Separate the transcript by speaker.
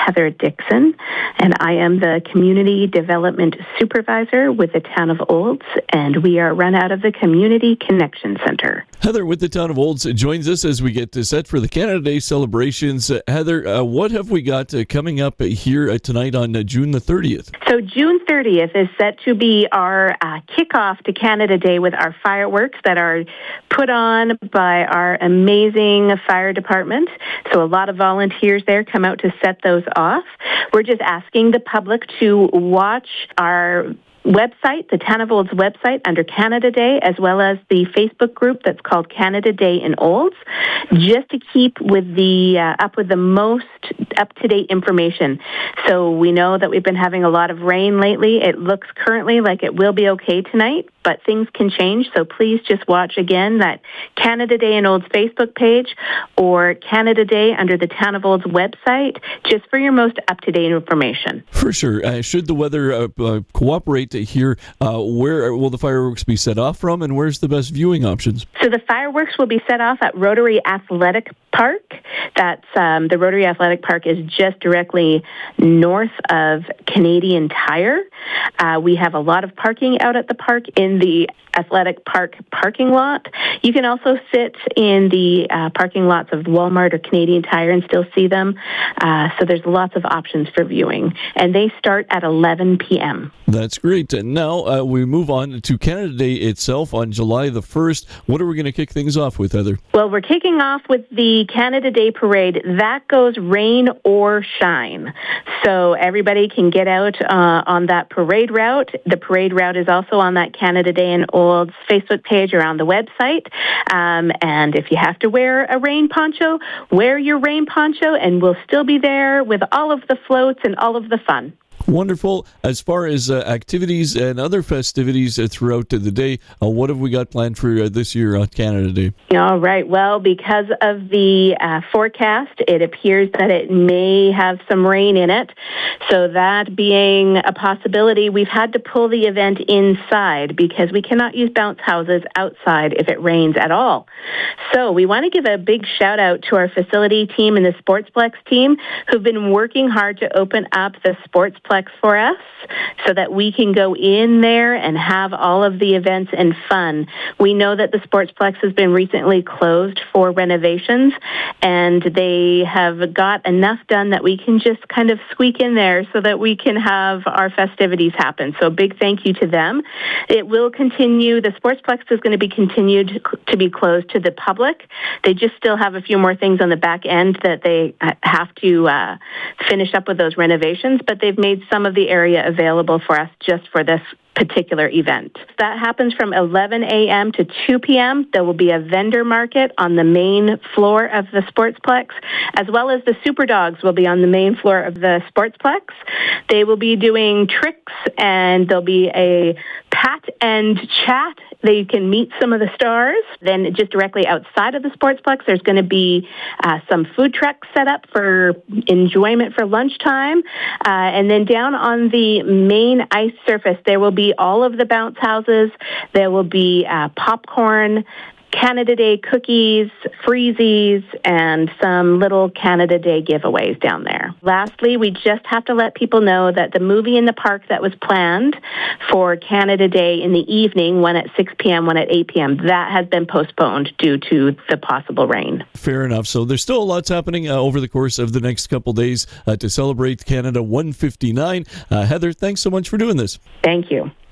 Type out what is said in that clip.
Speaker 1: Heather Dixon, and I am the Community Development Supervisor with the Town of Olds, and we are run out of the Community Connection Center.
Speaker 2: Heather with the Town of Olds joins us as we get set for the Canada Day celebrations. Heather, what have we got coming up here tonight on June the 30th?
Speaker 1: So June 30th is set to be our kickoff to Canada Day with our fireworks that are put on by our amazing fire department. So a lot of volunteers there come out to set those off. We're just asking the public to watch our website, the Town of Olds website, under Canada Day, as well as the Facebook group that's called Canada Day in Olds, just to keep with the up with the most up-to-date information. So we know that we've been having a lot of rain lately. It looks currently like it will be okay tonight, but things can change. So please just watch again that Canada Day in Olds Facebook page or Canada Day under the Town of Olds website, just for your most up-to-date information.
Speaker 2: For sure. Should the weather cooperate here, where will the fireworks be set off from, and where's the best viewing options?
Speaker 1: So the fireworks will be set off at Rotary Athletic Park. That's the Rotary Athletic Park is just directly north of Canadian Tire. We have a lot of parking out at the park in the Athletic Park parking lot. You can also sit in the parking lots of Walmart or Canadian Tire and still see them. So there's lots of options for viewing. And they start at 11 p.m.
Speaker 2: That's great. And now we move on to Canada Day itself on July the 1st. What are we going to kick things off with, Heather?
Speaker 1: Well, we're kicking off with the Canada Day Parade. That goes rain or shine. So everybody can get out on that parade route. The parade route is also on that Canada Day in Olds Facebook page or on the website. And if you have to wear a rain poncho, wear your rain poncho, and we'll still be there with all of the floats and all of the fun.
Speaker 2: Wonderful. As far as activities and other festivities throughout the day, what have we got planned for this year on Canada Day?
Speaker 1: All right. Well, because of the forecast, it appears that it may have some rain in it. So that being a possibility, we've had to pull the event inside because we cannot use bounce houses outside if it rains at all. So we want to give a big shout out to our facility team and the Sportsplex team who've been working hard to open up the Sportsplex for us so that we can go in there and have all of the events and fun. We know that the Sportsplex has been recently closed for renovations, and they have got enough done that we can just kind of squeak in there so that we can have our festivities happen. So big thank you to them. It will continue. The Sportsplex is going to be continued to be closed to the public. They just still have a few more things on the back end that they have to finish up with those renovations, but they've made some of the area available for us just for this particular event. That happens from 11 a.m. to 2 p.m. There will be a vendor market on the main floor of the Sportsplex, as well as the Super Dogs will be on the main floor of the Sportsplex. They will be doing tricks, and there'll be a pat and chat. They can meet some of the stars. Then just directly outside of the Sportsplex, there's going to be some food trucks set up for enjoyment for lunchtime. And then down on the main ice surface, there will be all of the bounce houses. There will be popcorn, Canada Day cookies, freezies, and some little Canada Day giveaways down there. Lastly, we just have to let people know that the movie in the park that was planned for Canada Day in the evening, one at 6 p.m., one at 8 p.m., that has been postponed due to the possible rain.
Speaker 2: Fair enough. So there's still lots happening over the course of the next couple days to celebrate Canada 159. Heather, thanks so much for doing this.
Speaker 1: Thank you.